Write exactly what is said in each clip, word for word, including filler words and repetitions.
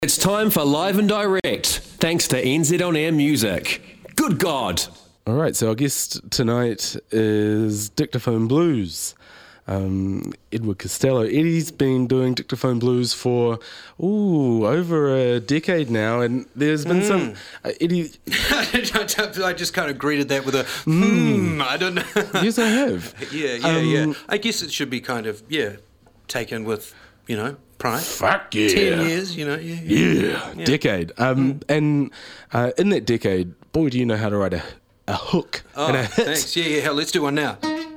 It's time for Live and Direct, thanks to N Z On Air Music. Good God! All right, so our guest tonight is Dictaphone Blues. Um, Edward Costello. Eddie's been doing Dictaphone Blues for, ooh, over a decade now, and there's been mm. some... Uh, Eddie... I just kind of greeted that with a, hmm, mm. I don't know. Yes, I have. Yeah, yeah, um, yeah. I guess it should be kind of, yeah, taken with, you know, pride. Fuck yeah. Ten years, you know, yeah. Yeah, yeah. yeah. Decade. Um, mm. And uh, in that decade, boy, do you know how to write a, a hook oh, and a hit. Thanks. Yeah, yeah, hell, let's do one now.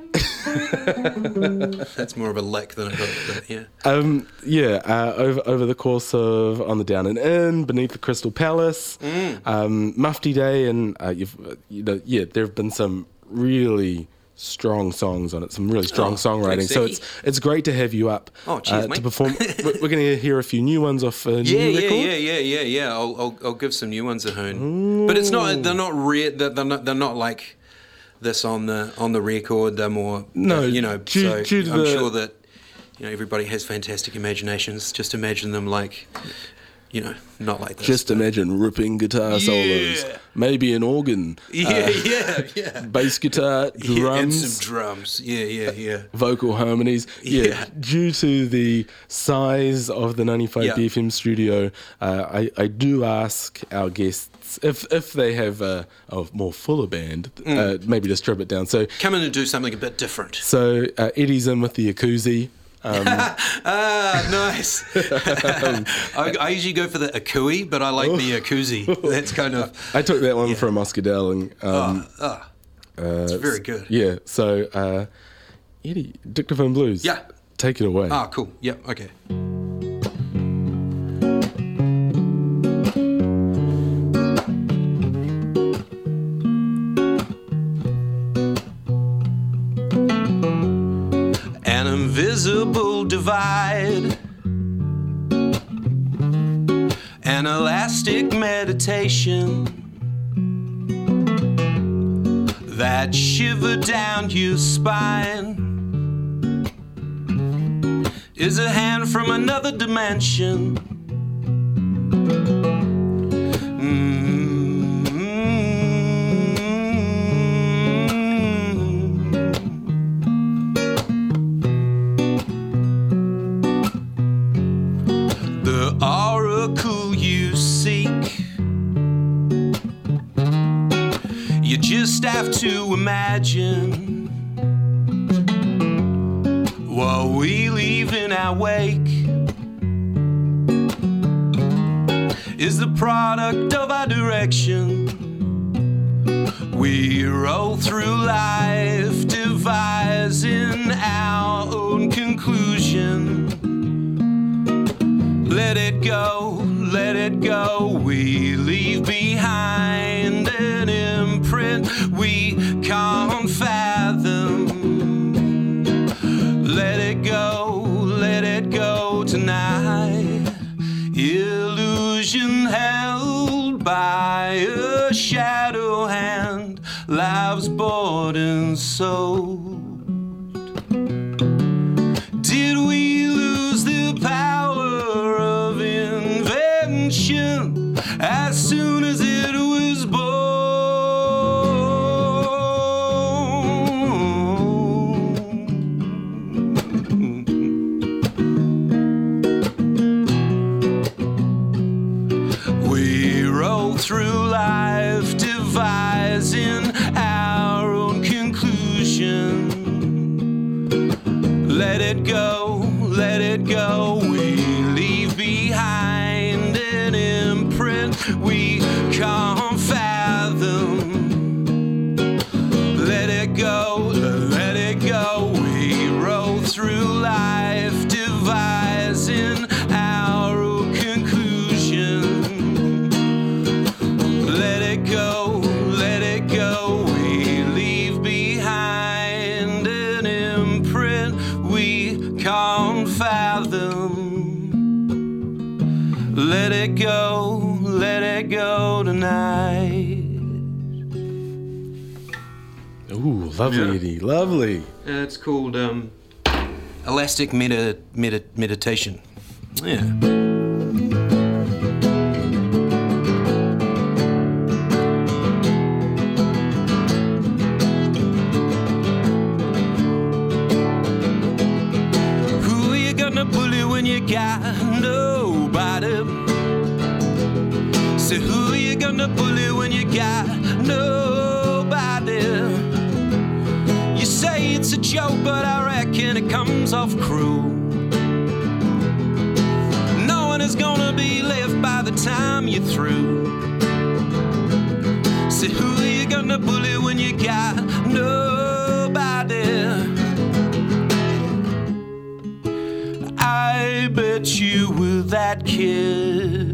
That's more of a lick than I got, but yeah. Um, yeah, uh, over over the course of On the Down and In, Beneath the Crystal Palace, mm. um, Mufti Day, and uh, you've, you know, yeah, there have been some really strong songs on it, some really strong oh, songwriting. So it's it's great to have you up oh, cheers, uh, mate. to perform. We're going to hear a few new ones off a yeah, new yeah, record. Yeah, yeah, yeah, yeah. I'll I'll, I'll give some new ones a hoon. Ooh. But it's not. They're not rare. They're, they're not. They're not like this on the on the record. They're more. No, uh, you know. Due, so due I'm the, sure that you know everybody has fantastic imaginations. Just imagine them like. You know, not like this. Just imagine ripping guitar yeah. solos, maybe an organ, yeah, uh, yeah, yeah, bass guitar, drums, yeah, and some drums, yeah, yeah, yeah, vocal harmonies. Yeah, yeah. Due to the size of the ninety-five yeah. B F M studio, uh, I I do ask our guests if if they have a, a more fuller band, mm. uh, maybe to strip it down. So come in and do something a bit different. So uh, Eddie's in with the Akuzi. Um, ah, nice. I, I usually go for the Akui, but I like the Akuzi. That's kind of... I took that one yeah. from Muscadel. And, um, oh, oh. Uh, it's very good. Yeah, so uh, Eddie, Dictaphone Blues. Yeah. Take it away. Ah, cool. Yep, okay. Invisible divide, an elastic meditation that shiver down your spine is a hand from another dimension. Have to imagine what we leave in our wake is the product of our direction. We roll through life devising our own conclusion. Let it go, let it go. We leave behind an imprint we can't fathom. Let it go, let it go tonight. Illusion held by a shadow hand, lives bought and sold. Did we lose the power of invention as soon as it was born? Through life devising our own conclusion. Let it go, let it go. We leave behind an imprint we can't fathom. Let it go, let it go. We roll through life devising our own conclusion. Let it go, let it go. We leave behind an imprint we can't fathom. Let it go, let it go tonight. Ooh, lovely, yeah. Eddie, lovely. Uh, it's called um, Elastic meta, meta, Meditation. Yeah. So who are you gonna bully when you got nobody? You say it's a joke, but I reckon it comes off cruel. No one is gonna be left by the time you're through. So who are you gonna bully when you got nobody? I bet you were that kid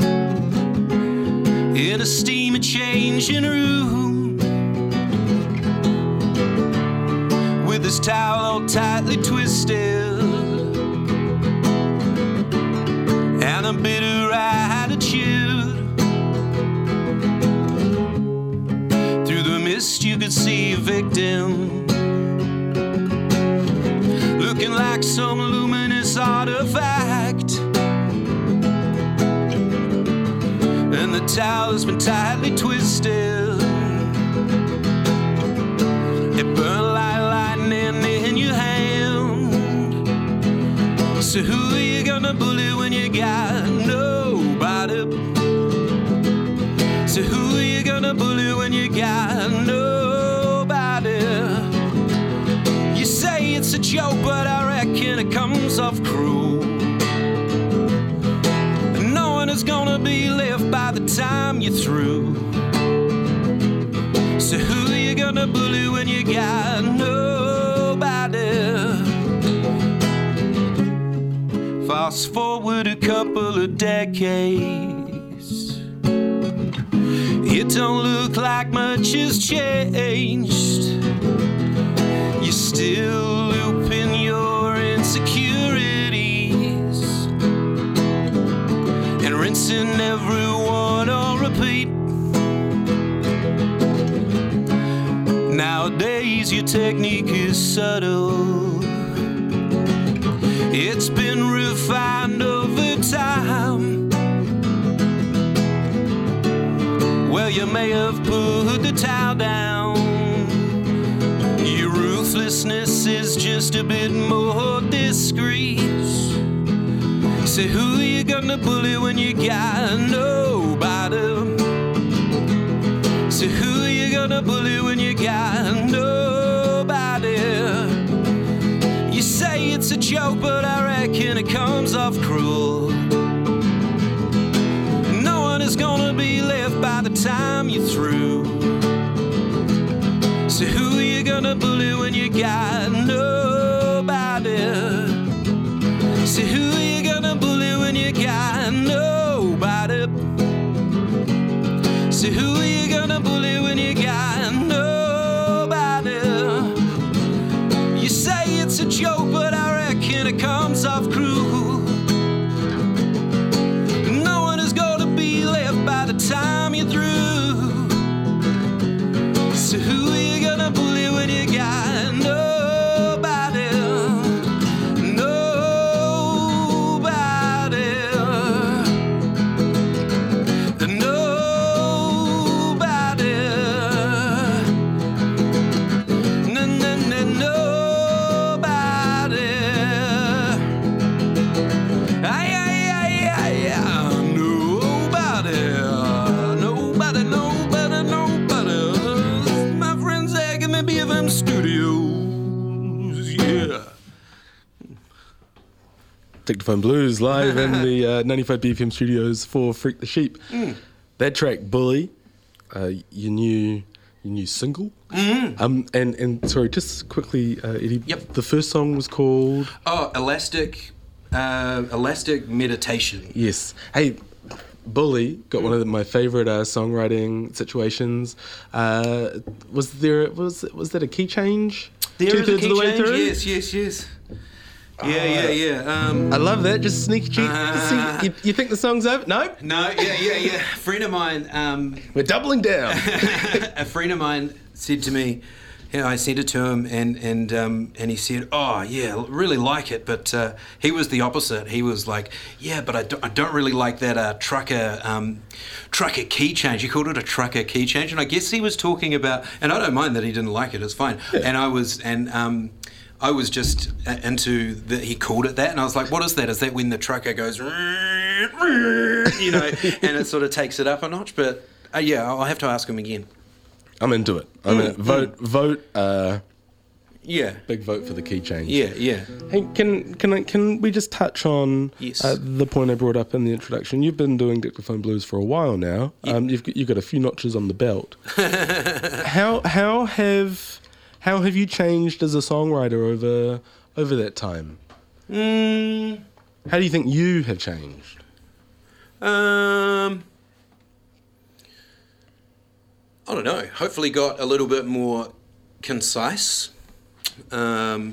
in a steamer changing room, with his towel all tightly twisted and a bitter attitude. Through the mist you could see a victim, looking like some luminous artifact, and the towel has been tightly twisted. It burned like lightning in your hand. So who are you gonna bully when you got nobody? So who are you gonna bully when you got nobody? You say it's a joke, but I reckon it comes off cruel. No one is gonna be left by the time you're through. So who are you gonna bully when you got nobody? Fast forward a couple of decades, it don't look like much has changed. You're still looping your insecurities and rinsing everyone on repeat. Nowadays your technique is subtle, it's been refined over time. Well, you may have put the towel down, your ruthlessness is just a bit more discreet. So who are you gonna bully when you got nobody? So who are you gonna bully when you got nobody? You say it's a joke, but I reckon it comes off cruel. No one is gonna be left by the time you're through. So who are you gonna bully when you got nobody? So who are you gonna bully when you got nobody? So who are you gonna bully when you got nobody? You say it's a joke, but I reckon it comes off cruel. No one is gonna be left by the time you're through. So who are you gonna bully when you got nobody? Nobody. Nobody. No, no, no, nobody. Ay, ay, ay, ay, ay. Nobody. Nobody, nobody, nobody. My friends egging me B F M Studios. Yeah. Dictaphone Blues live in the uh, ninety-five B F M studios for Freak the Sheep. Mm. That track, Bully, uh, your new your new single. Mm. Um, and, and sorry, just quickly, uh, Eddie, Yep. the first song was called... Oh, Elastic, uh, Elastic Meditation. Yes. Hey, Bully got mm. one of the, my favourite uh, songwriting situations. Uh, was there was was that a key change? There is a Two-thirds key of the way change. through? Yes, yes, yes. Yeah, yeah, yeah. Um, I love that. Just sneaky cheek. Uh, See, you, you think the song's over? No? no, yeah, yeah, yeah. A friend of mine, um, We're doubling down. a friend of mine said to me, you know, I sent it to him, and and um, and he said, "Oh, yeah, really like it," but uh, he was the opposite. He was like, "Yeah, but I don't, I don't really like that uh, trucker um, trucker key change." He called it a trucker key change, and I guess he was talking about. And I don't mind that he didn't like it. It's fine. Yeah. And I was and. Um, I was just into the, he called it that, and I was like, what is that? Is that when the trucker goes, you know, and it sort of takes it up a notch? But uh, yeah, I'll have to ask him again. I'm into it. I'm mm, in it. Vote, mm. vote. Uh, yeah, big vote for the key change. Yeah, yeah. Hey, can can I, can we just touch on yes. uh, the point I brought up in the introduction? You've been doing Dictaphone Blues for a while now. Yep. Um, you've got, you've got a few notches on the belt. how how have how have you changed as a songwriter over over that time? Mm. How do you think you have changed? Um. I don't know. Hopefully got a little bit more concise. Um,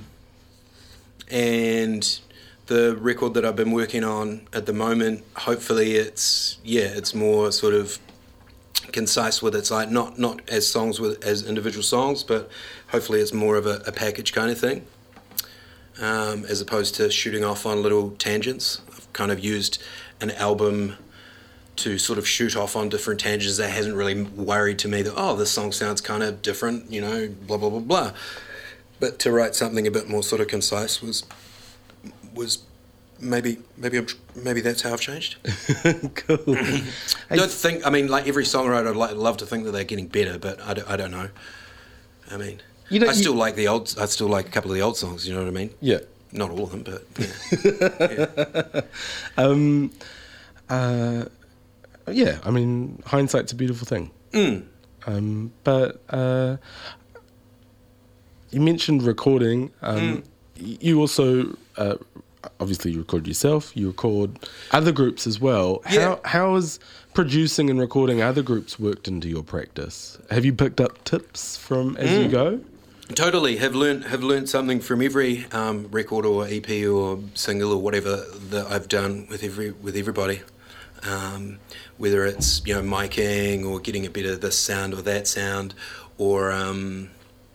and the record that I've been working on at the moment, hopefully it's, yeah, it's more sort of concise with its, like, not, not as songs with, as individual songs, but hopefully it's more of a, a package kind of thing, um, as opposed to shooting off on little tangents. I've kind of used an album to sort of shoot off on different tangents that hasn't really worried to me that, oh, this song sounds kind of different, you know, blah, blah, blah, blah. But to write something a bit more sort of concise was, was maybe, maybe, I'm, maybe that's how I've changed. Cool. I don't think, I mean, like every songwriter, I'd like, love to think that they're getting better, but I don't, I don't know. I mean, you know, I still you, like the old, I still like a couple of the old songs, you know what I mean? Yeah. Not all of them, but yeah. yeah. Um, uh, Yeah, I mean, hindsight's a beautiful thing. Mm. Um, but uh, you mentioned recording. Um, mm. You also, uh, obviously, you record yourself. You record other groups as well. Yeah. How how has producing and recording other groups worked into your practice? Have you picked up tips from as mm. you go? Totally. Have learned have learned something from every um, record or E P or single or whatever that I've done with every with everybody. Um, whether it's, you know, miking or getting a bit of this sound or that sound, or um,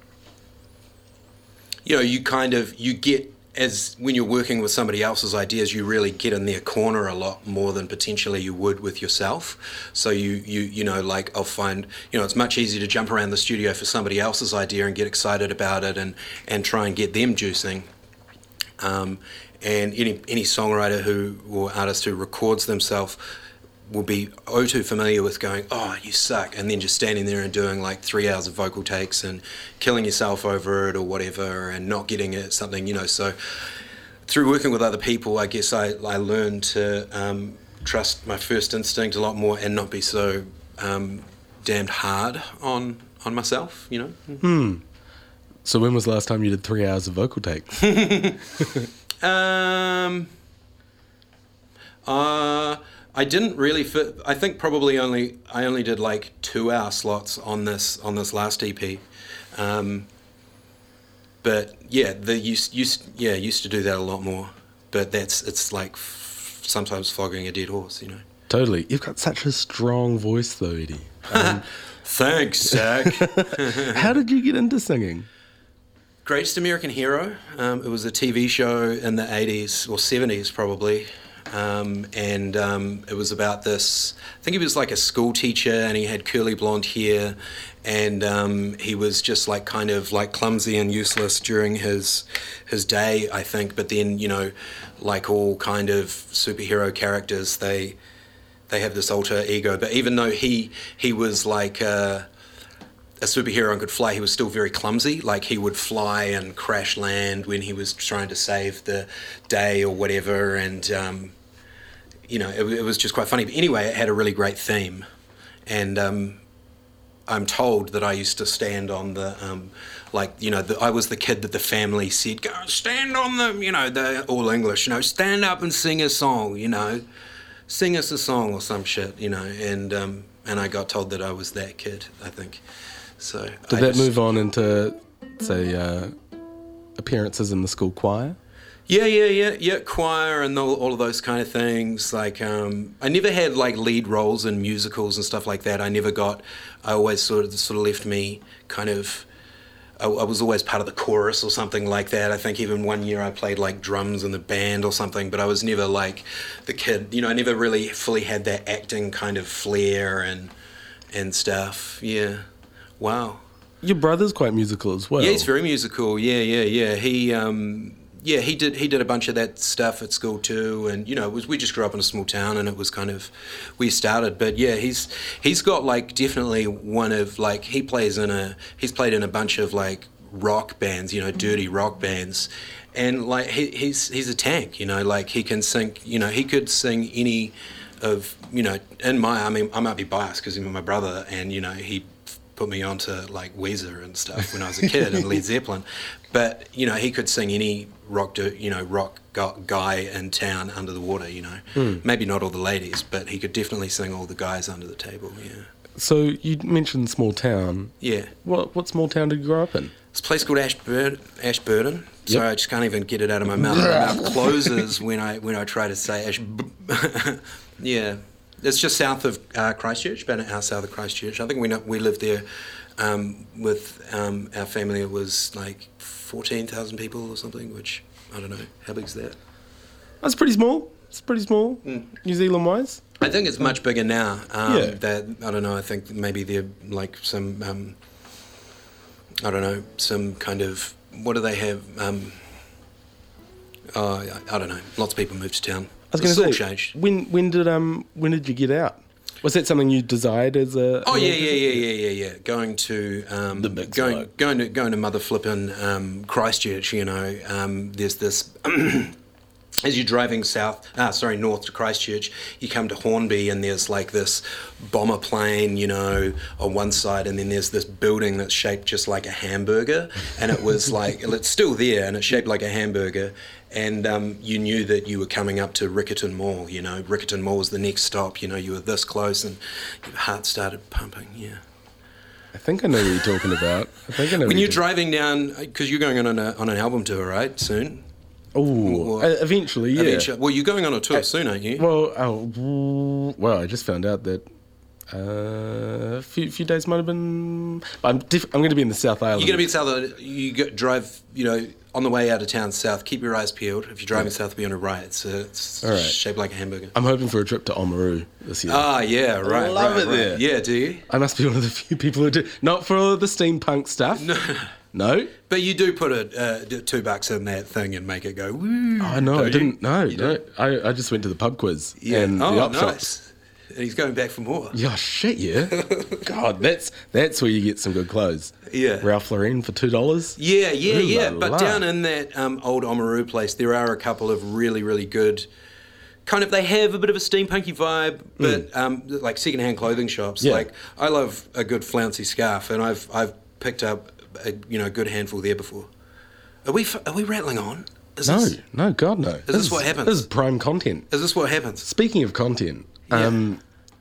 you know, you kind of you get, as when you're working with somebody else's ideas, you really get in their corner a lot more than potentially you would with yourself. So you you you know, like I'll find, you know, it's much easier to jump around the studio for somebody else's idea and get excited about it and and try and get them juicing. Um, and any any songwriter who or artist who records themselves will be oh too familiar with going, oh, you suck, and then just standing there and doing like three hours of vocal takes and killing yourself over it or whatever and not getting it something, you know. So through working with other people, I guess I, I learned to um, trust my first instinct a lot more and not be so um, damned hard on on myself, you know. Hmm. So when was the last time you did three hours of vocal takes? um. Uh. I didn't really fit. I think probably only I only did like two hour slots on this on this last E P, um, but yeah, the used used yeah used to do that a lot more. But that's it's like f- sometimes flogging a dead horse, you know. Totally, you've got such a strong voice, though, Eddie. Um, Thanks, Zach. How did you get into singing? Greatest American Hero. Um, it was a T V show in the eighties or seventies, probably. Um, and um, it was about this, I think he was like a school teacher and he had curly blonde hair and um, he was just like kind of like clumsy and useless during his his day, I think. But then, you know, like all kind of superhero characters, they they have this alter ego. But even though he, he was like a, a superhero and could fly, he was still very clumsy. Like he would fly and crash land when he was trying to save the day or whatever. And, um, you know, it, it was just quite funny. But anyway, it had a really great theme. And um, I'm told that I used to stand on the, um, like, you know, the, I was the kid that the family said, go stand on the, you know, the all English, you know, stand up and sing a song, you know, sing us a song or some shit, you know. And um, and I got told that I was that kid, I think. So did I that just, move on into, say, uh, appearances in the school choir? Yeah, yeah, yeah, yeah, choir and all, all of those kind of things. Like, um, I never had like lead roles in musicals and stuff like that. I never got. I always sort of sort of left me kind of. I, I was always part of the chorus or something like that. I think even one year I played like drums in the band or something. But I was never like the kid. You know, I never really fully had that acting kind of flair and and stuff. Yeah. Wow. your brother's quite musical as well. Yeah, he's very musical. Yeah, yeah, yeah. He, um, yeah, he did. He did a bunch of that stuff at school too, and you know, it was we just grew up in a small town, and it was kind of where he started. But yeah, he's he's got like definitely one of like he plays in a he's played in a bunch of like rock bands, you know, dirty rock bands, and like he, he's he's a tank, you know, like he can sing, you know, he could sing any of, you know, in my, I mean, I might be biased because he's my brother, and you know, he put me onto like Weezer and stuff when I was a kid and Led Zeppelin, but you know, he could sing any rock, you know, rock guy in town under the water, you know, mm. maybe not all the ladies, but he could definitely sing all the guys under the table. Yeah. So you mentioned small town. Yeah. What what small town did you grow up in? It's a place called Ashburn, Ashburton. Sorry, yep. I just can't even get it out of my mouth. My mouth closes when I when I try to say Ash. Yeah, it's just south of uh, Christchurch, about an hour south of Christchurch. I think we know, we lived there um, with um, our family. It was like fourteen thousand people or something, which I don't know. How big's that? That's pretty small. It's pretty small, mm. New Zealand wise. I think it's much bigger now. Um, yeah. That I don't know. I think maybe they're like some. Um, I don't know, some kind of, what do they have? Um, oh, I, I don't know. Lots of people moved to town. I was going to say, changed. when when did um when did you get out? Was that something you desired as a? Oh yeah, yeah, yeah, yeah, yeah, yeah. Going to um, the big going side. going to going to mother flippin' um, Christchurch. You know, um, there's this. As you're driving south, ah, sorry, north to Christchurch, you come to Hornby, and there's like this bomber plane, you know, on one side, and then there's this building that's shaped just like a hamburger, and it was like, it's still there, and it's shaped like a hamburger, and um, you knew that you were coming up to Riccarton Mall, you know, Riccarton Mall was the next stop, you know, you were this close, and your heart started pumping, yeah. I think I know what you're talking about. I think I know. When you're driving down, because you're going on, a, on an album tour, right, soon? Oh, uh, eventually, yeah. Eventually. Well, you're going on a tour uh, soon, aren't you? Well, oh, well, I just found out that uh, a few, few days might have been. I'm diff- I'm going to be in the South Island. You're going to be in South Island. You go, drive, you know, on the way out of town south. Keep your eyes peeled. If you're driving yeah. south, be on a right. It's, uh, it's right. shaped like a hamburger. I'm hoping for a trip to Oamaru this year. Ah, yeah, right. I love right, it right. there. Yeah, do you? I must be one of the few people who do. Not for all the steampunk stuff. No. No, but you do put a uh, two bucks in that thing and make it go woo. Oh no, I didn't. You? No, you no. I, I just went to the pub quiz yeah. and oh, the op nice. shops. And he's going back for more. Yeah, shit, yeah. God, that's that's where you get some good clothes. Yeah, Ralph Lauren for two dollars. Yeah, yeah, Ooh, yeah. la, but la. down in that um, old Oamaru place, there are a couple of really, really good. Kind of, they have a bit of a steampunky vibe, but mm. um, like secondhand clothing shops. Yeah. Like I love a good flouncy scarf, and I've I've picked up a, you know, good handful there before. Are we are we rattling on? Is no, this, no, God no. Is this, this what happens? This is prime content. Is this what happens? Speaking of content, yeah. um,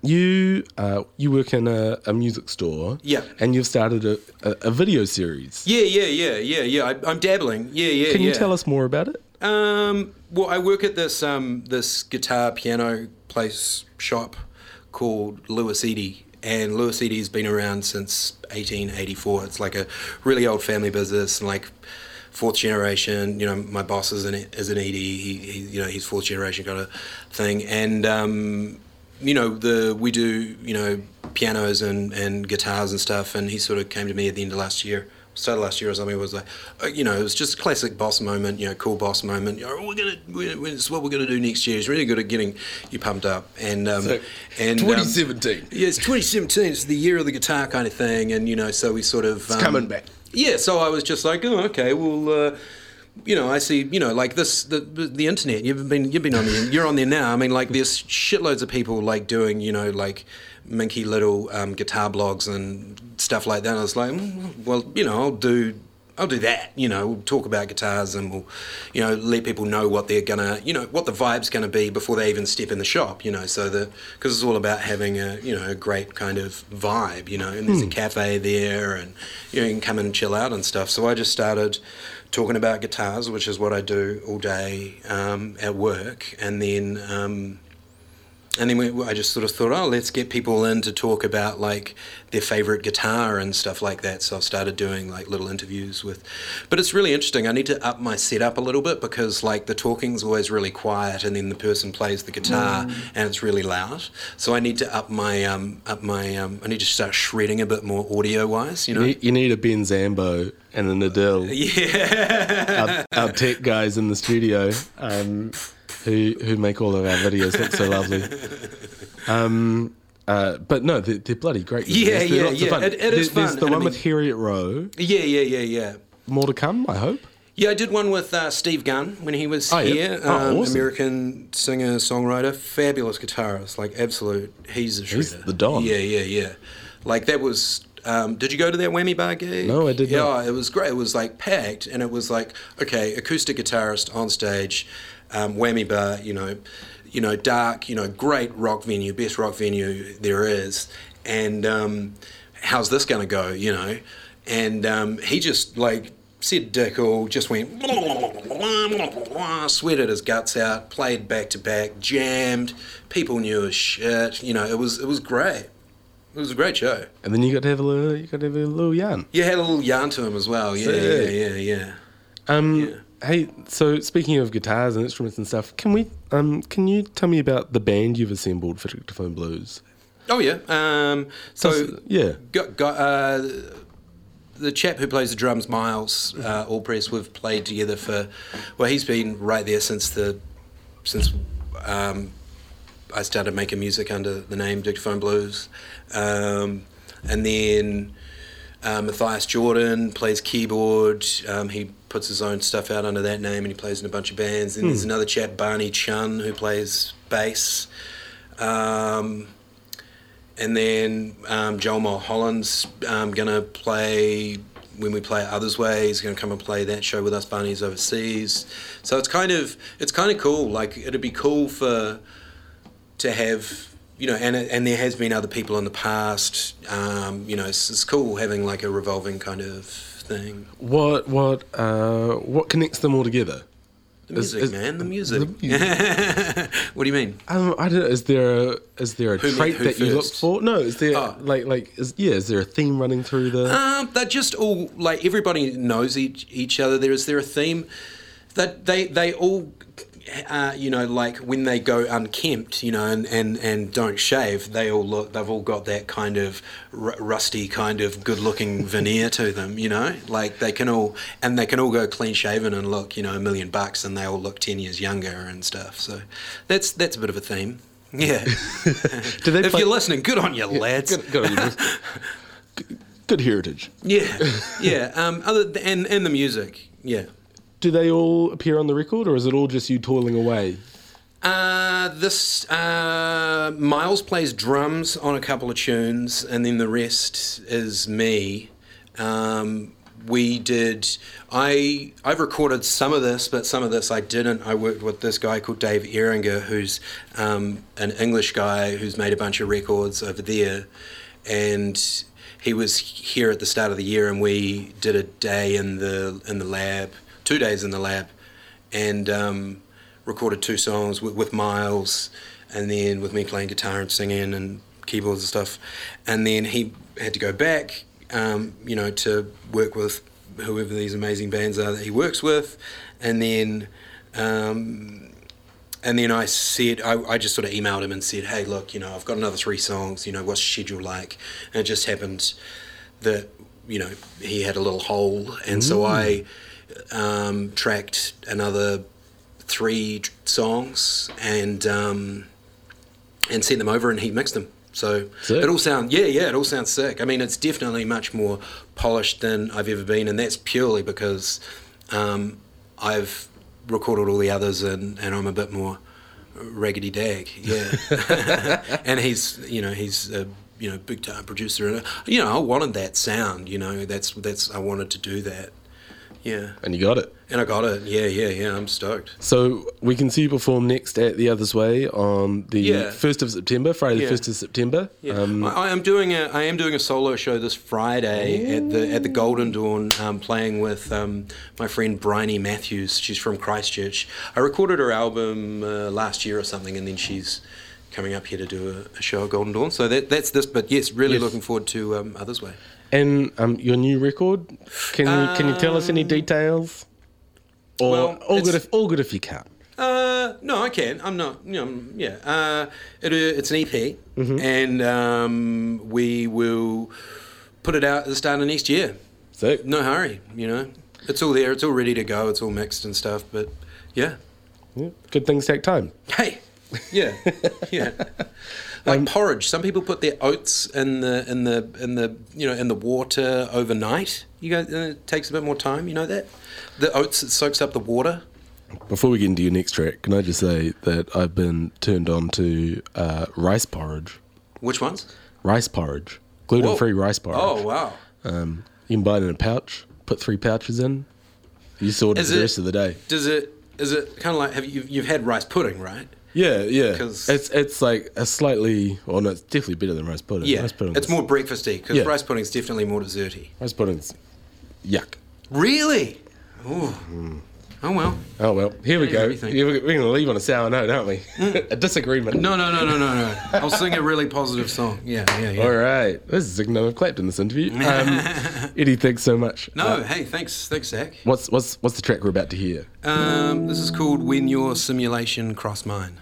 you uh, you work in a, a music store, yeah, and you've started a, a, a video series. Yeah, yeah, yeah, yeah, yeah. I, I'm dabbling. Yeah, yeah. Can you yeah. tell us more about it? Um, well, I work at this um, this guitar piano place shop called Lewis Edie. And Lewis Edie's been around since eighteen eighty-four. It's like a really old family business, and like fourth generation. You know, my boss is an is an Edie. He, he you know he's fourth generation kind of thing. And um, you know the we do you know pianos and, and guitars and stuff. And he sort of came to me at the end of last year. Started last year or something. It was like, uh, you know, it was just a classic boss moment, you know, cool boss moment. You know, we're gonna, we're, it's what we're gonna do next year. It's really good at getting you pumped up. And um, so, and twenty seventeen. Um, yeah, it's twenty seventeen. It's the year of the guitar kind of thing. And you know, so we sort of it's um, coming back. Yeah. So I was just like, oh, okay, well. Uh, You know, I see. You know, like this, the the internet. You've been, you've been on the, you're on there now. I mean, like, there's shitloads of people like doing, you know, like minky little um, guitar blogs and stuff like that. And I was like, mm, well, you know, I'll do, I'll do that. You know, we'll talk about guitars and we'll, you know, let people know what they're gonna, you know, what the vibe's gonna be before they even step in the shop. You know, so that because it's all about having a, you know, a great kind of vibe. You know, and there's hmm. a cafe there, and you know, you can come and chill out and stuff. So I just started talking about guitars, which is what I do all day um, at work, and then um, and then we, I just sort of thought, oh, let's get people in to talk about like their favorite guitar and stuff like that. So I started doing like little interviews with, but it's really interesting. I need to up my setup a little bit because like the talking's always really quiet, and then the person plays the guitar mm. and it's really loud. So I need to up my um up my um. I need to start shredding a bit more audio wise. You know, you, you need a Ben Zambo and an Adil. Yeah, our, our tech guys in the studio. Um, Who who make all of our videos look so lovely. Um, uh, but no, they're, they're bloody great. Yeah, there's, yeah, lots yeah. Of fun. It, it there, is fun. There's the and one I mean, with Harriet Rowe. Yeah, yeah, yeah, yeah. More to come, I hope. Yeah, I did one with uh, Steve Gunn when he was oh, here. Yeah. Oh, um, awesome. American singer, songwriter, fabulous guitarist, like absolute. He's a shredder. He's the Don. Yeah, yeah, yeah. Like that was. Um, did you go to that Whammy Bar gig? No, I did yeah, not. Yeah, it was great. It was like packed, and it was like, okay, acoustic guitarist on stage, um, Whammy Bar, you know, you know, dark, you know, great rock venue, best rock venue there is, and um, how's this going to go, you know? And um, he just like said dick all, just went, sweated his guts out, played back to back, jammed, people knew his shit, you know, it was it was great. It was a great show. And then you got to have a little, you got to have a little yarn. You had a little yarn to him as well. Yeah, Sick. yeah, yeah, yeah. Um, yeah. Hey, so speaking of guitars and instruments and stuff, can we, um, can you tell me about the band you've assembled for Dictaphone Blues? Oh yeah. Um, so yeah, got, got uh, the chap who plays the drums, Miles uh, Allpress. We've played together for, well, he's been right there since the, since. Um, I started making music under the name Dictaphone Blues. Um, and then uh, Matthias Jordan plays keyboard. Um, he puts his own stuff out under that name, and he plays in a bunch of bands. And hmm. there's another chap, Barney Chun, who plays bass. Um, and then um, Joel Mulholland's um, going to play, when we play Others Way, he's going to come and play that show with us. Barney's overseas. So it's kind of, it's kind of cool. Like, it'd be cool for... to have, you know, and and there has been other people in the past, um, you know, it's, it's cool having like a revolving kind of thing. What what uh, what connects them all together? The music, is, is, man, the music. The music. What do you mean? Um, I don't know. Is there a is there a who trait who that first? you look for? No, is there oh. like like is, yeah? Is there a theme running through the? Um, they're just all like everybody knows each each other. There is there a theme that they they all. Uh, you know, like when they go unkempt, you know, and, and, and don't shave, they all look, they've all got that kind of r- rusty kind of good-looking veneer to them, you know, like they can all, and they can all go clean-shaven and look, you know, a million bucks, and they all look ten years younger and stuff. So that's that's a bit of a theme. Yeah. Do they if play- you're listening, good on you, yeah, lads. Good, good, on you. good, good heritage. Yeah, yeah. Um, other th- and and the music, yeah. Do they all appear on the record, or is it all just you toiling away? Uh, this uh, Miles plays drums on a couple of tunes, and then the rest is me. Um, we did. I I've recorded some of this, but some of this I didn't. I worked with this guy called Dave Ehringer, who's um, an English guy who's made a bunch of records over there, and he was here at the start of the year, and we did a day in the in the lab. Two days in the lab, and um, recorded two songs with, with Miles, and then with me playing guitar and singing and keyboards and stuff. And then he had to go back, um, you know, to work with whoever these amazing bands are that he works with. And then, um, and then I said, I, I just sort of emailed him and said, hey, look, you know, I've got another three songs. You know, what's the schedule like? And it just happened that, you know, he had a little hole, and mm. so I. Um, tracked another three tr- songs and um, and sent them over, and he mixed them. So sick. It all sounds yeah yeah it all sounds sick. I mean, it's definitely much more polished than I've ever been, and that's purely because um, I've recorded all the others, and, and I'm a bit more raggedy dag. Yeah, and he's you know he's a you know big time producer, and you know I wanted that sound. You know that's that's I wanted to do that. Yeah. And you got it. And I got it. Yeah, yeah, yeah. I'm stoked. So we can see you perform next at The Others Way on the yeah. first of September, Friday the yeah. first of September. Yeah. Um, I, I am doing a I am doing a solo show this Friday Ooh. at the at the Golden Dawn, um, playing with um, my friend Bryony Matthews. She's from Christchurch. I recorded her album uh, last year or something, and then she's coming up here to do a, a show at Golden Dawn. So that, that's this, but yes, really Yes. looking forward to um, Others Way. And um, your new record, can you can you tell us any details? Or well, all it's- good if all good if you can't. Uh, no, I can. I'm not. You know, yeah. Uh, it, uh, it's an E P, and um, we will put it out at the start of next year. Sick. No hurry. You know, it's all there. It's all ready to go. It's all mixed and stuff. But yeah. Yeah, good things take time. Hey. Yeah. Yeah. Like porridge. Some people put their oats in the in the in the you know in the water overnight. You guys, uh, it takes a bit more time. You know that the oats, it soaks up the water. Before we get into your next track, can I just say that I've been turned on to uh, rice porridge. Which ones? Rice porridge. Gluten-free rice porridge. Oh wow. Um, you can buy it in a pouch, put three pouches in. You sort it Is for the it- rest of the day. Does it? Is it kind of like have you? You've had rice pudding, right? Yeah, yeah. 'Cause- It's it's like a slightly, well, no, it's definitely better than rice pudding. Yeah. rice pudding It's is- more breakfasty because Yeah. rice pudding's definitely more desserty. rice pudding's yuck. Really? Ooh. Oh well. Oh well, here we Change go. everything. Yeah, We're going to leave on a sour note, aren't we? a disagreement. No, no, no, no, no, no. I'll sing a really positive song. Yeah, yeah, yeah. All right, this is Signal I've clapped in this interview. Um, Eddie, thanks so much. No, Uh, hey, thanks, thanks, Zach. what's what's what's the track we're about to hear? Um, this is called When Your Simulation Crossed Mine.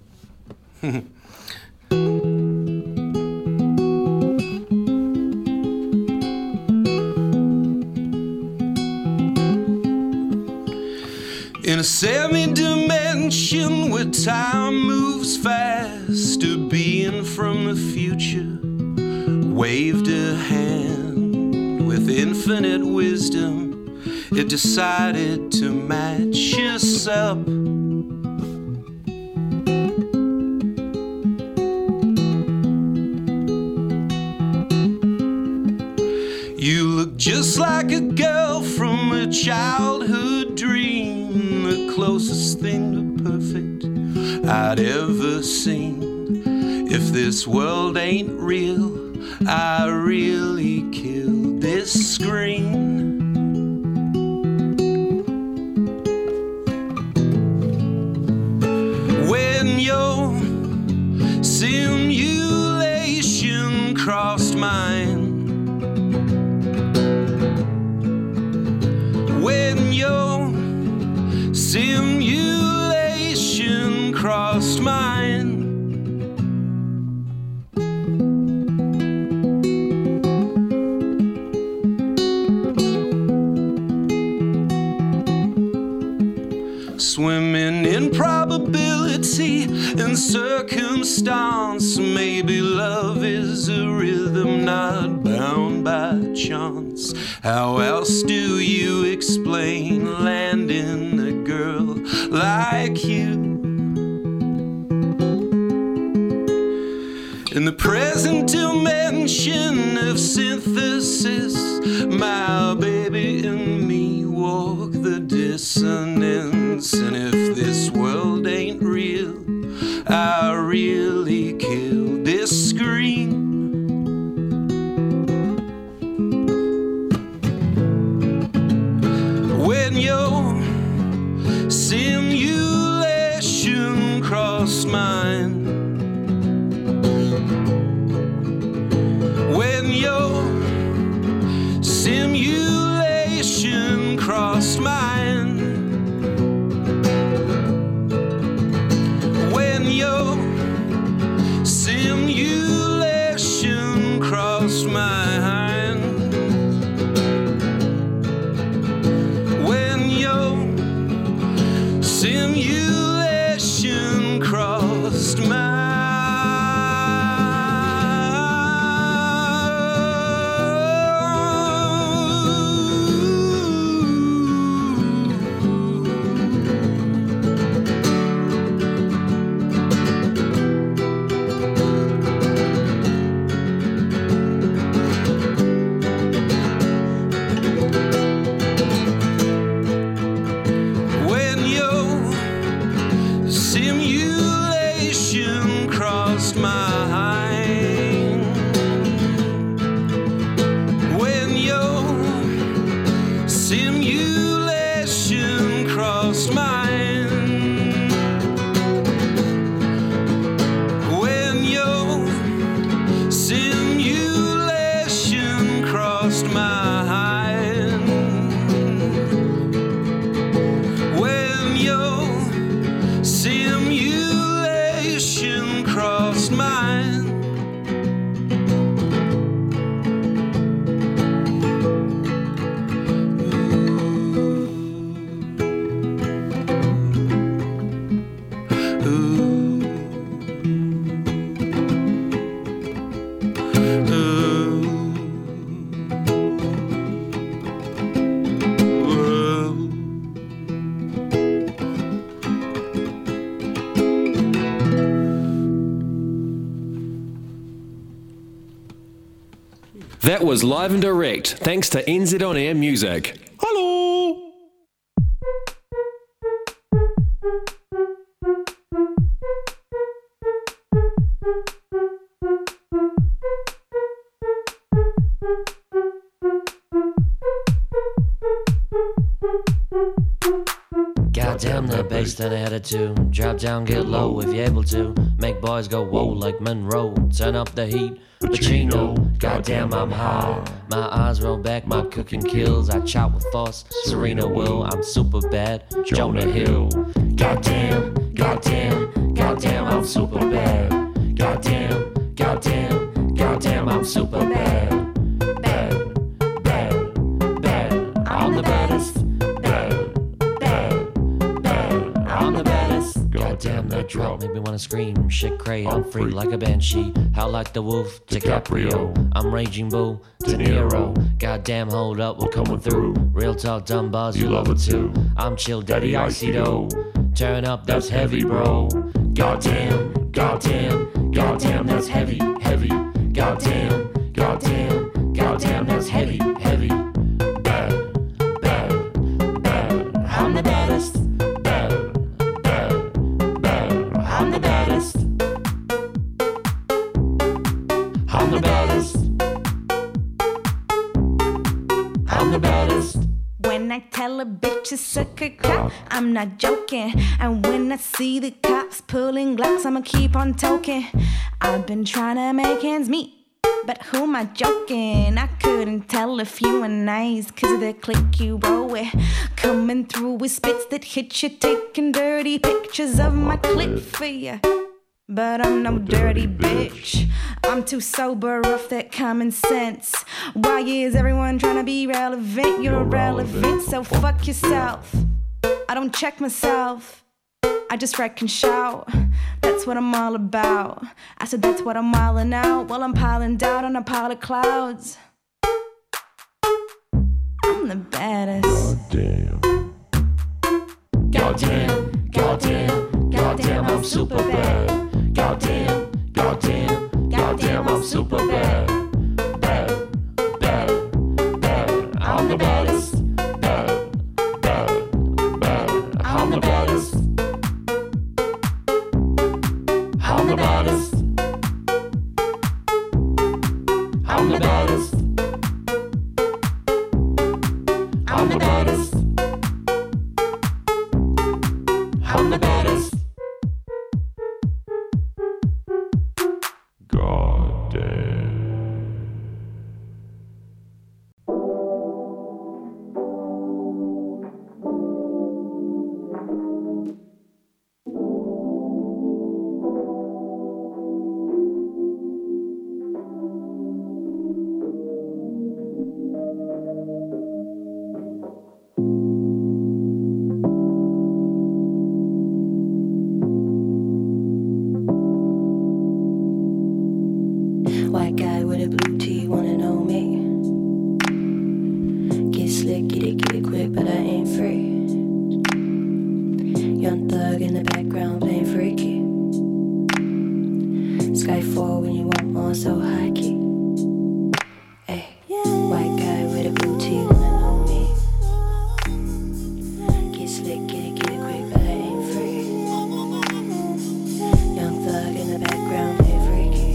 In a semi-dimension where time moves fast, a being from the future waved a hand with infinite wisdom. It decided to match us up. You look just like a girl from a childhood dream, the closest thing to perfect I'd ever seen. If this world ain't real, I really killed this screen. When your simulation crossed mine, when your simulation crossed mine, swimming in probability and circumstance. Maybe love is a rhythm not bound by chance. How else do you explain landing a girl like you? In the present dimension of synthesis, my baby and me walk the dissonance. And if this world ain't real, I really killed this screen. When your simulation crossed mine, when your simulation crossed mine, when your That was Live and Direct, thanks to N Z On Air Music. Hello! Goddamn that bass, that attitude. Drop down, get low if you're able to. Make boys go whoa like Monroe. Turn up the heat, Pacino. Goddamn, I'm high. My eyes roll back, my cooking kills. I chop with force, Serena will. I'm super bad, Jonah Hill. Goddamn, goddamn, goddamn, I'm super bad. Goddamn, goddamn, goddamn, I'm super bad. Bad, bad, bad. I'm the baddest. Goddamn, that drop made me wanna scream. Shit cray, I'm free like a banshee. Howl like the wolf, DiCaprio. I'm Raging Bull, De Niro. Goddamn, hold up, we're coming through. Real talk, dumb bars, you love it too. I'm Chill Daddy, Icy Dough. Turn up, that's heavy, bro. Goddamn, goddamn, goddamn, that's heavy, heavy. Goddamn, goddamn, goddamn, that's heavy, heavy. Bad, bad, bad. I'm the baddest. I'm the baddest. I'm the baddest. I'm the baddest. When I tell a bitch to suck a cock, I'm not joking. And when I see the cops pulling Glocks, I'ma keep on talking. I've been trying to make ends meet, but who am I joking? I couldn't tell if you were nice, cause of the click you roll with. Coming through with spits that hit you, taking dirty pictures of my clit for you. But I'm no dirty bitch. I'm too sober off that common sense. Why is everyone trying to be relevant? You're irrelevant, so fuck yourself. I don't check myself, I just wreck and shout. That's what I'm all about. I said that's what I'm wildin' out while I'm piling down on a pile of clouds. I'm the baddest. Goddamn. Goddamn, goddamn, goddamn, I'm super bad. Goddamn, goddamn, goddamn, I'm super bad. Bad, bad, bad. I'm the baddest. Bad, bad, bad. I'm the baddest. I'm the baddest. I'm the baddest. I'm the baddest. I'm the baddest. God damn. White guy with a blue tee, wanna know me. Get slick, get it, get it quick, but I ain't free. Young thug in the background playing freaky. Skyfall when you want more, so high key. Ay, white guy with a blue tee, wanna know me. Get slick, get it, get it quick, but I ain't free. Young thug in the background playing freaky.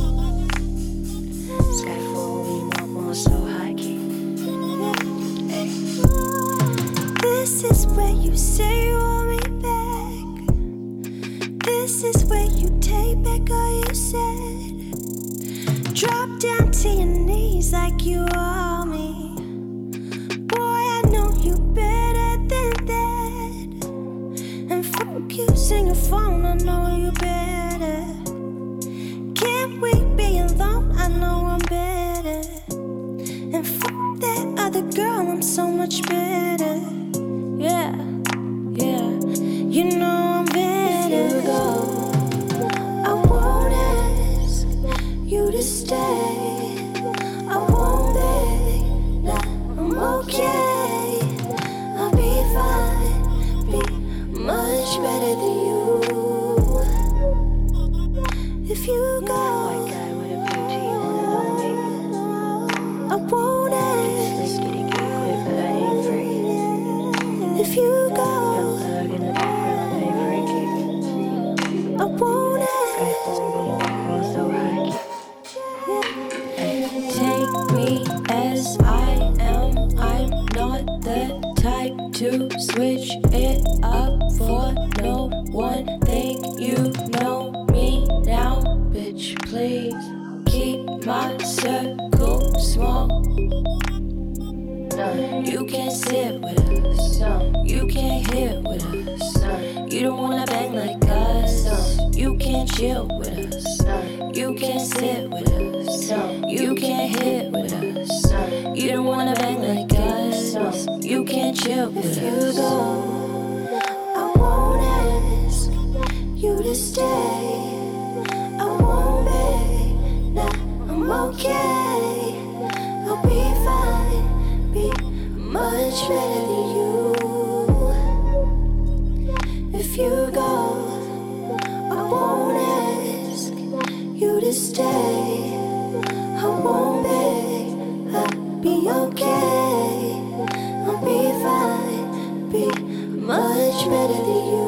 Skyfall when you want more, so high key. Ay. This is where you say you want me back. This is where you take back all you said. Drop down to your knees like you owe me. Boy, I know you better than that. And fuck using your phone, I know you better. Can't we be alone? I know I'm better. And fuck that other girl, I'm so much better. Yeah, yeah, you know I'm better. If you go, I won't ask you to to stay. I won't beg, nah, I'm okay. I'll be fine, be much better than you. If you go, I won't ask. If you go, I won't ask. Take me as I am. I'm not the type to switch it up for no one thing. You know me now, bitch. Please keep my circle small. You can't sit with us. You can't hit with us. You don't wanna bang like us. You can't chill with us. You can't sit with us. You can't hit with us. You don't wanna bang like us. You can't chill with us. If you go, I won't ask you to stay. I won't beg, nah, I'm okay. I'll be fine, be much better than you. If you go, I won't ask you to stay. I won't beg, I'll be okay. I'll be fine, be much better than you.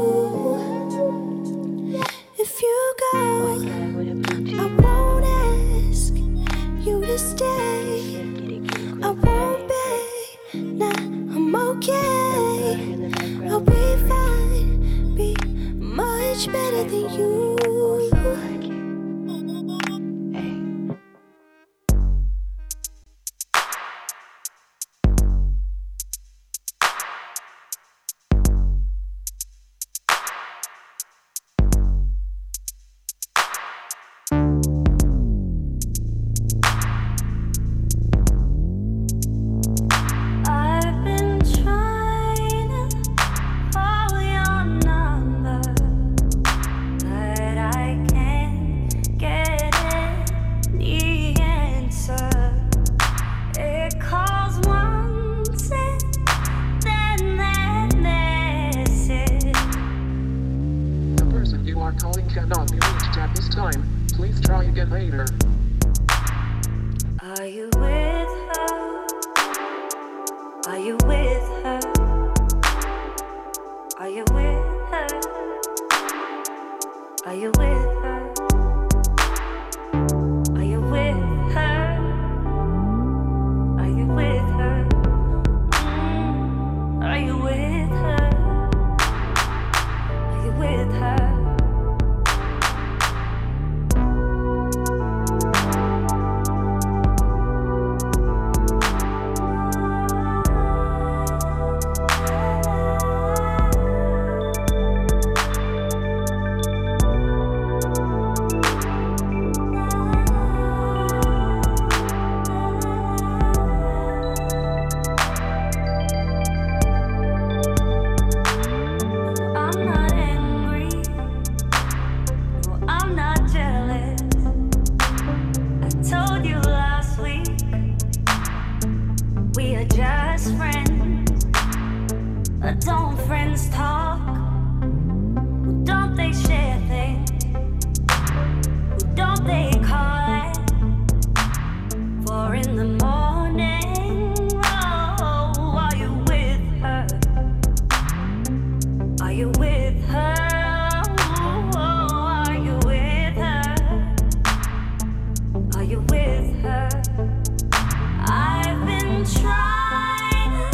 If you go, I won't ask you to stay. I won't beg, nah, I'm okay. I'll be fine, be much better than you.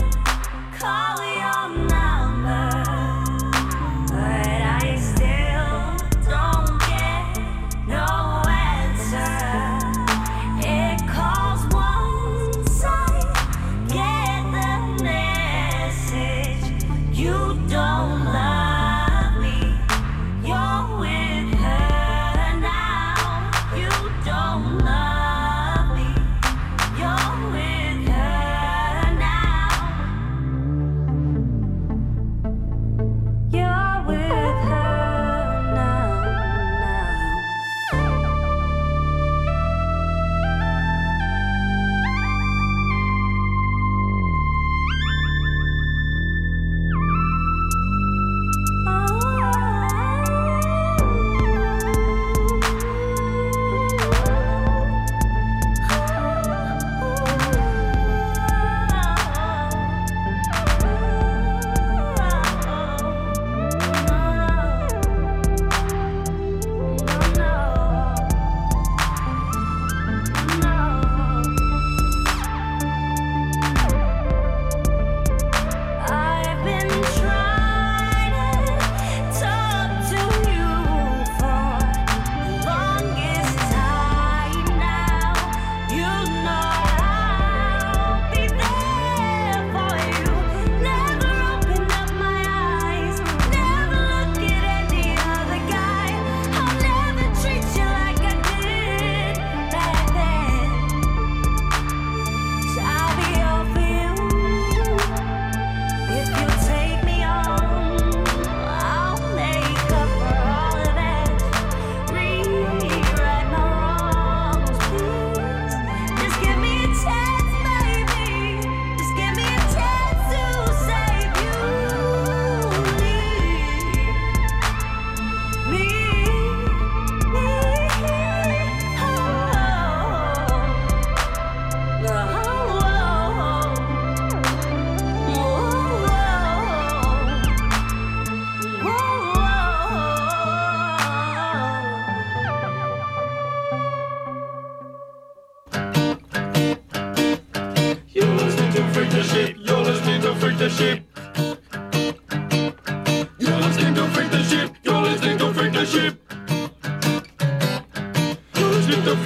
Call your number, but I still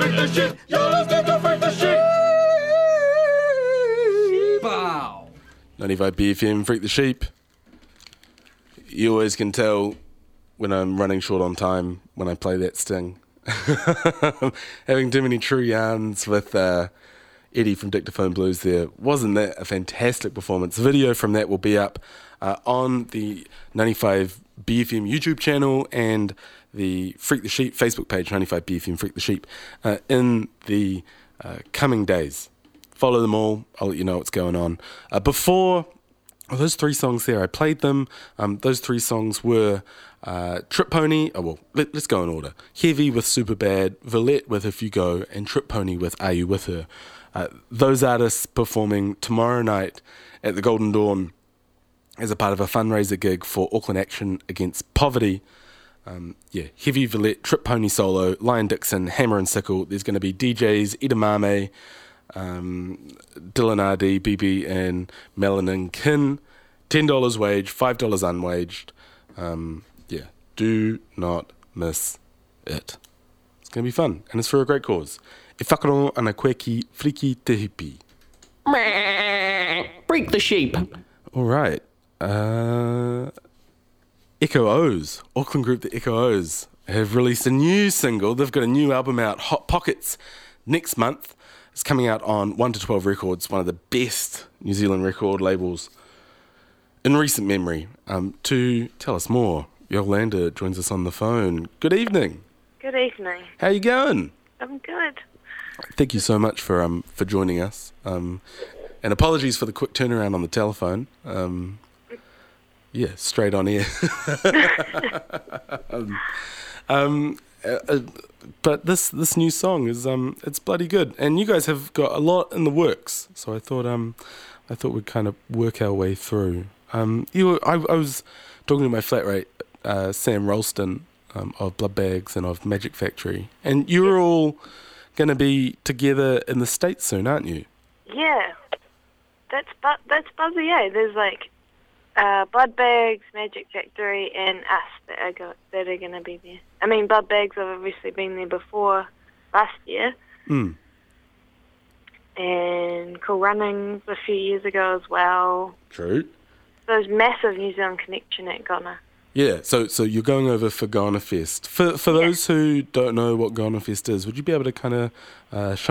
Freak the Sheep. You're listening to Freak the Sheep. Wow. ninety-five B F M, Freak the Sheep. You always can tell when I'm running short on time when I play that sting. Having too many true yarns with uh, Eddie from Dictaphone Blues there. Wasn't that a fantastic performance? The video from that will be up uh, on the ninety-five B F M YouTube channel and the Freak the Sheep Facebook page, ninety-five B F M Freak the Sheep, uh, in the uh, coming days. Follow them all. I'll let you know what's going on. Uh, before oh, those three songs there, I played them. Um, those three songs were uh, Trip Pony. Oh well, let, let's go in order. Heavy with Superbad, Valette with If You Go, and Trip Pony with Are You With Her. Uh, those artists performing tomorrow night at the Golden Dawn as a part of a fundraiser gig for Auckland Action Against Poverty. Um, yeah, Heavy, Valette, Trip Pony solo, Lion Dixon, Hammer and Sickle. There's going to be D Js, Edamame, um, Dylan R D, B B, and Melanin Kin. ten dollars wage, five dollars unwaged. Um, yeah, do not miss it. It's going to be fun, and it's for a great cause. E whakarongo ana koe ki Friki Te Hipi. Freak the Sheep. All right. Uh, Echo O's, Auckland group the Echo O's, have released a new single. They've got a new album out, Hot Pockets, next month. It's coming out on one to twelve Records, one of the best New Zealand record labels in recent memory. Um, to tell us more, Yolanda joins us on the phone. Good evening. Good evening. How you going? I'm good. Thank you so much for um for joining us. Um, and apologies for the quick turnaround on the telephone. Um, yeah, straight on air. um, um, uh, uh, but this this new song is um it's bloody good, and you guys have got a lot in the works. So I thought um I thought we'd kind of work our way through. Um, you were, I, I was talking to my flat rate, uh, Sam Rolston, um, of Blood Bags and of Magic Factory, and you're all going to be together in the States soon, aren't you? Yeah, that's bu- that's buzzy. Yeah, there's like uh, Blood Bags, Magic Factory, and us that are go- that are going to be there. I mean, Blood Bags have obviously been there before last year, Mm. and Cool Runnings a few years ago as well. True. There's massive New Zealand connection at Ghana. Yeah, so so you're going over for Ghana Fest. For for those who don't know what Ghana Fest is, would you be able to kind of uh, show